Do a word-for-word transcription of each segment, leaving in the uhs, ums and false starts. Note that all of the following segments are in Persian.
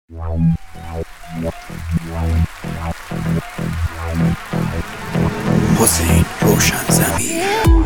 حسین روشن ضمیر.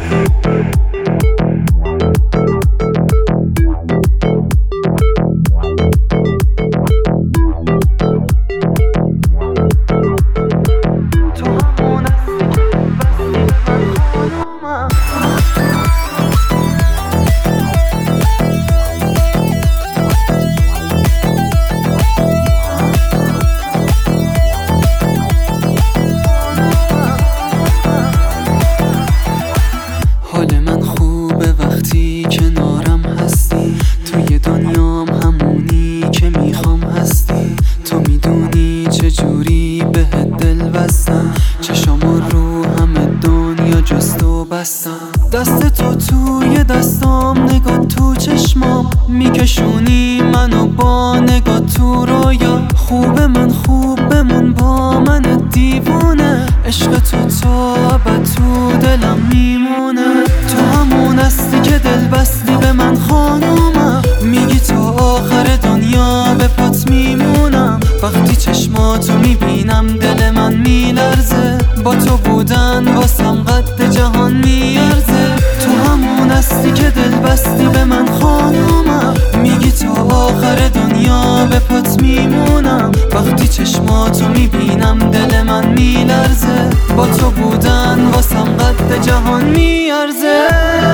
حال من خوبه وقتی کنارم هستی، توی دنیام همونی که میخوام هستی. تو میدونی چجوری بهت دل بستم، چشام رو همه دنیا جز تو بستم. دست تو توی دستام، نگاه تو چشمام، میکشونی منو با نگاه تو رویا. خوبه من خوب بمون با من دیوونه، عشق تو تا ابد تو دلم میمونه. تو همون هستی که دل بستی به من خانومم، میگی تا آخر دنیا به پات میمونم. وقتی چشماتو میبینم دل من میلرزه، با تو بودن واسم قد جهان میارزه. تو همون هستی که دل بستی به من خانومم، میگی تا آخر دنیا به پات میمونم. وقتی چشماتو میبینم دل من میلرزه، با تو بودن واسم قد جهان میارزه.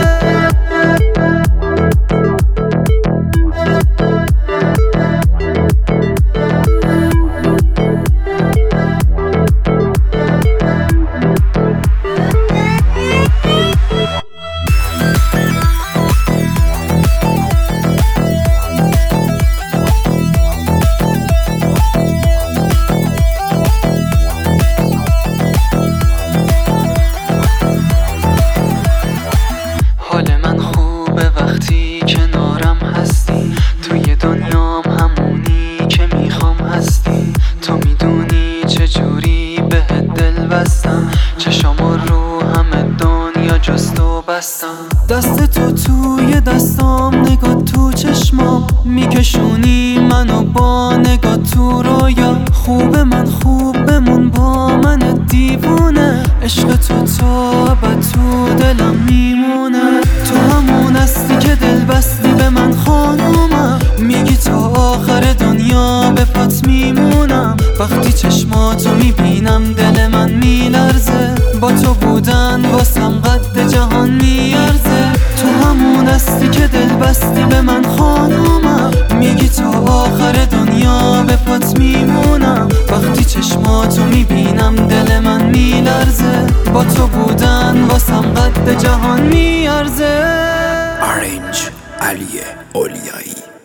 حال من خوبه وقتی کنارم هستی، توی دنیام همونی که میخوام هستی. تو میدونی چجوری بهت دل بستم، چشام رو همه دنیا جز تو بستم. دست تو توی دستام، نگاه تو چشمام، میکشونی منو با نگاه تو رویا. خوبه من خوب بمون با من دیوونه، عشق تو تا ابد تو دلم میمونه. تو همون هستی که دل بستی به من خانومم، میگی تا آخر دنیا به پات میمونم. وقتی چشماتو میبینم دل من میلرزه، با تو بودن واسم قد جهان میارزه. تو همون هستی که دل بستی به من خانومم، میگی تا آخر دنیا به پات میمونم. وقتی چشماتو میبینم دل من میلرزه، با تو بودن واسم قد جهان میارزه. آرنج علی اولیایی.